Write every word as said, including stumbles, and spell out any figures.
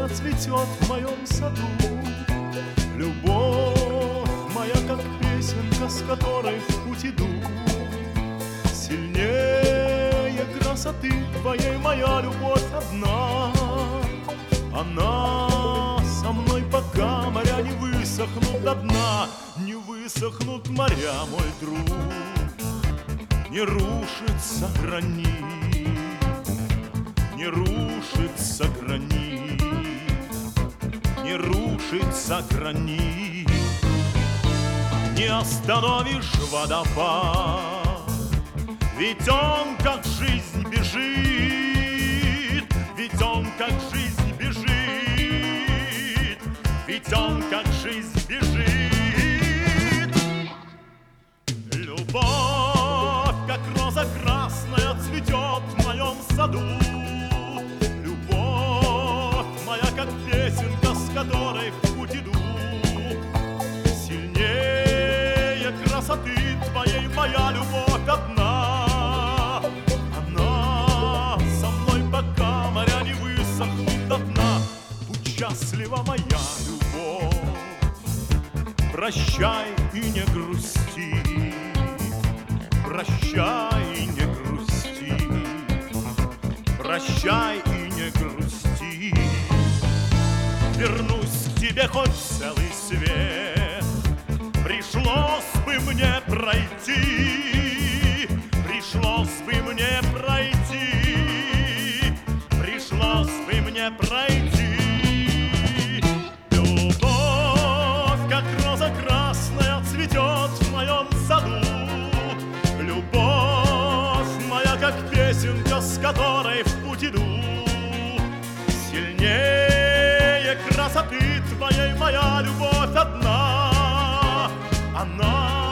цветет в моем саду. Любовь моя, как песенка, с которой в путь иду. Сильнее красоты твоей моя любовь одна. Она со мной, пока моря не высохнут до дна. Не высохнут моря, мой друг, не рушится гранит, не рушится гранит, не рушится гранит. Не остановишь водопад, ведь он как жизнь бежит, ведь он как жизнь бежит, ведь он как жизнь бежит. Любовь, как роза красная, цветет в моем саду. Любовь моя, как песенка, с которой в путь иду. Сильнее красоты твоей моя любовь одна. Она со мной, пока моря не высохнут до дна. Будь счастлива, моя любовь, прощай и не грусти, прощай и не грусти, прощай и не грусти. Вернусь к тебе хоть целый свет, пришлось бы мне пройти, пришлось бы мне пройти, пришлось бы мне пройти. Любовь, как роза красная, цветет в моем саду. Любовь моя, как песенка, с которой в путь иду. Сильнее красоты твоей моя любовь одна. Она